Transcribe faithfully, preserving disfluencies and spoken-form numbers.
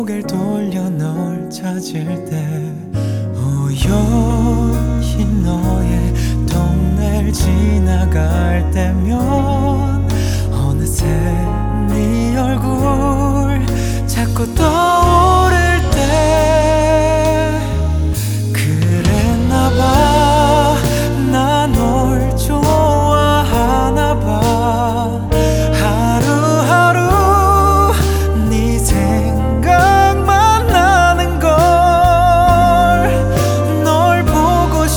고개를 돌려 널 찾을 때 우연히 너의 동네를 지나갈 때면 어느새 네 얼굴 자꾸 떠오르